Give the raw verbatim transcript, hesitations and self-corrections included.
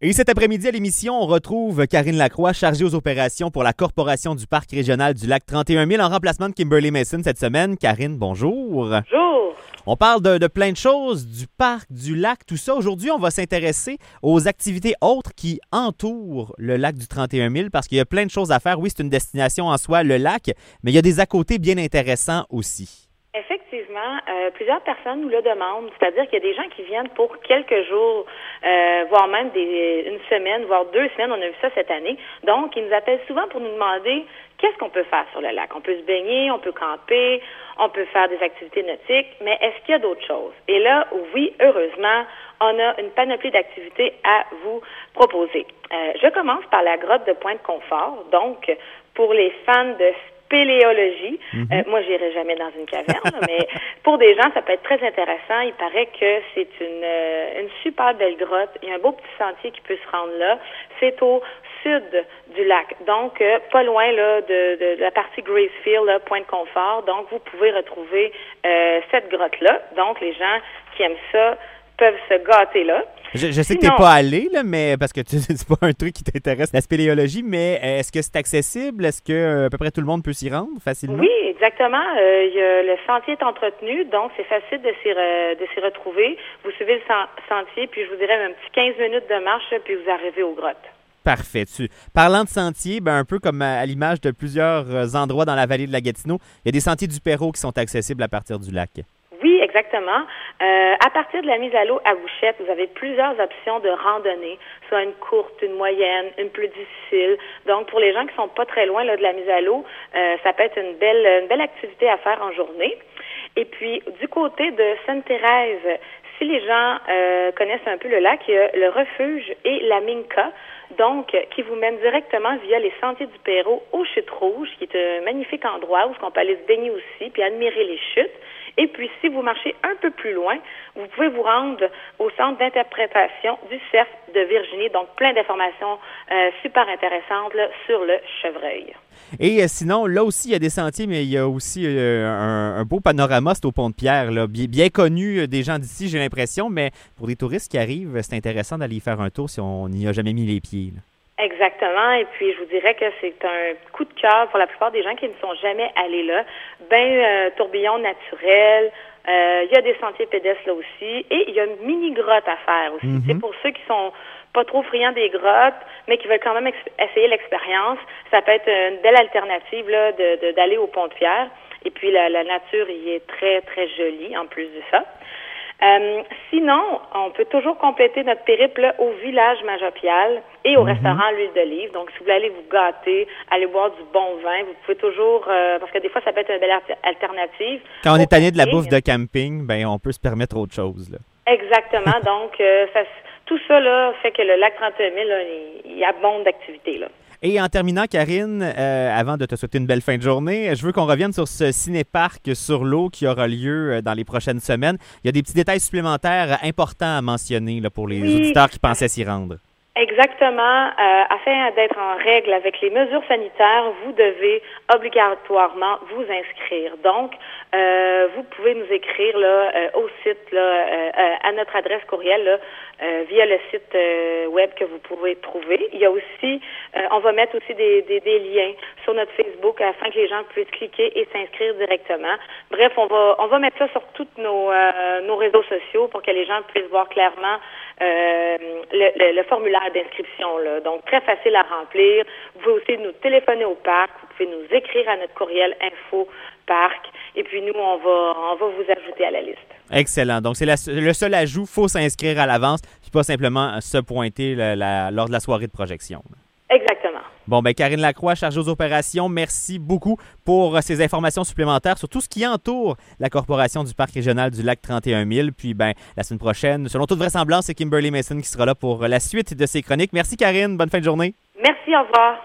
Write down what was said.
Et cet après-midi à l'émission, on retrouve Karine Lacroix, chargée aux opérations pour la Corporation du Parc régional du lac trente et un mille en remplacement de Kimberly Mason cette semaine. Karine, bonjour. Bonjour. On parle de, de plein de choses, du parc, du lac, tout ça. Aujourd'hui, on va s'intéresser aux activités autres qui entourent le lac du trente et un mille parce qu'il y a plein de choses à faire. Oui, c'est une destination en soi, le lac, mais il y a des à-côtés bien intéressants aussi. Effectivement, euh, plusieurs personnes nous le demandent, c'est-à-dire qu'il y a des gens qui viennent pour quelques jours, euh, voire même des, une semaine, voire deux semaines, on a vu ça cette année. Donc, ils nous appellent souvent pour nous demander qu'est-ce qu'on peut faire sur le lac. On peut se baigner, on peut camper, on peut faire des activités nautiques, mais est-ce qu'il y a d'autres choses? Et là, oui, heureusement, on a une panoplie d'activités à vous proposer. Euh, je commence par la grotte de Pointe-Confort, donc pour les fans de spéléologie. Mm-hmm. Euh, moi, j'irai jamais dans une caverne, mais pour des gens, ça peut être très intéressant. Il paraît que c'est une, euh, une super belle grotte. Il y a un beau petit sentier qui peut se rendre là. C'est au sud du lac, donc euh, pas loin là de, de, de la partie Gracefield, là, Pointe-Confort. Donc, vous pouvez retrouver euh, cette grotte-là. Donc, les gens qui aiment ça peuvent se gâter là. Je, je sais que tu n'es pas allé, là, mais parce que tu, c'est pas un truc qui t'intéresse, la spéléologie, mais est-ce que c'est accessible? Est-ce que euh, à peu près tout le monde peut s'y rendre facilement? Oui, exactement. Euh, y a, le sentier est entretenu, donc c'est facile de s'y, re, de s'y retrouver. Vous suivez le sentier, puis je vous dirais un petit quinze minutes de marche, puis vous arrivez aux grottes. Parfait. Tu... Parlant de sentiers, ben un peu comme à, à l'image de plusieurs endroits dans la vallée de la Gatineau, il y a des sentiers du Perrot qui sont accessibles à partir du lac. Oui, exactement. Euh, à partir de la mise à l'eau à Bouchette, vous avez plusieurs options de randonnée, soit une courte, une moyenne, une plus difficile. Donc, pour les gens qui sont pas très loin là, de la mise à l'eau, euh, ça peut être une belle, une belle activité à faire en journée. Et puis, du côté de Sainte-Thérèse, si les gens euh, connaissent un peu le lac, il y a le refuge et la Minka, donc qui vous mène directement via les sentiers du Perrot aux Chutes Rouges, qui est un magnifique endroit où on peut aller se baigner aussi, puis admirer les chutes. Et puis, si vous marchez un peu plus loin, vous pouvez vous rendre au centre d'interprétation du cerf de Virginie. Donc, plein d'informations euh, super intéressantes là, sur le chevreuil. Et euh, sinon, là aussi, il y a des sentiers, mais il y a aussi euh, un, un beau panorama, c'est au Pont-de-Pierre, là, bien, bien connu des gens d'ici, j'ai l'impression, mais pour des touristes qui arrivent, c'est intéressant d'aller y faire un tour si on n'y a jamais mis les pieds, là. Exactement, et puis je vous dirais que c'est un coup de cœur pour la plupart des gens qui ne sont jamais allés là. Ben euh, tourbillon naturel, euh, il y a des sentiers pédestres là aussi, et il y a une mini-grotte à faire aussi. Mm-hmm. C'est pour ceux qui sont pas trop friands des grottes, mais qui veulent quand même ex- essayer l'expérience. Ça peut être une belle alternative là de, de d'aller au Pont-de-Pierre, et puis la, la nature y est très, très jolie en plus de ça. Euh, sinon, on peut toujours compléter notre périple au village Majopial et au mm-hmm. restaurant L'Huile d'Olive. Donc, si vous voulez aller vous gâter, aller boire du bon vin, vous pouvez toujours, euh, parce que des fois, ça peut être une belle alternative. Quand on est tanné de la bouffe de camping, ben on peut se permettre autre chose, là. Exactement. Donc, euh, ça, tout ça là fait que le lac trente et un mille, là, il, il abonde d'activités, là. Et en terminant, Karine, euh, avant de te souhaiter une belle fin de journée, je veux qu'on revienne sur ce ciné-parc sur l'eau qui aura lieu dans les prochaines semaines. Il y a des petits détails supplémentaires importants à mentionner là, pour les oui. auditeurs qui pensaient s'y rendre. Exactement. Euh, afin d'être en règle avec les mesures sanitaires, vous devez obligatoirement vous inscrire. Donc, euh, vous pouvez nous écrire là euh, au site là euh, à notre adresse courriel là, euh, via le site euh, web que vous pouvez trouver. Il y a aussi, euh, on va mettre aussi des, des, des liens sur notre Facebook afin que les gens puissent cliquer et s'inscrire directement. Bref, on va on va mettre ça sur tous nos euh, nos réseaux sociaux pour que les gens puissent voir clairement euh, le, le, le formulaire d'inscription, là. Donc, très facile à remplir. Vous pouvez aussi nous téléphoner au parc. Vous pouvez nous écrire à notre courriel info parc. Et puis, nous, on va, on va vous ajouter à la liste. Excellent. Donc, c'est la, le seul ajout. Il faut s'inscrire à l'avance, puis pas simplement se pointer la, la, lors de la soirée de projection. Exactement. Bon, ben Karine Lacroix, chargée aux opérations, merci beaucoup pour ces informations supplémentaires sur tout ce qui entoure la Corporation du Parc régional du lac trente et un mille. Puis, ben la semaine prochaine, selon toute vraisemblance, c'est Kimberly Mason qui sera là pour la suite de ses chroniques. Merci, Karine. Bonne fin de journée. Merci, au revoir.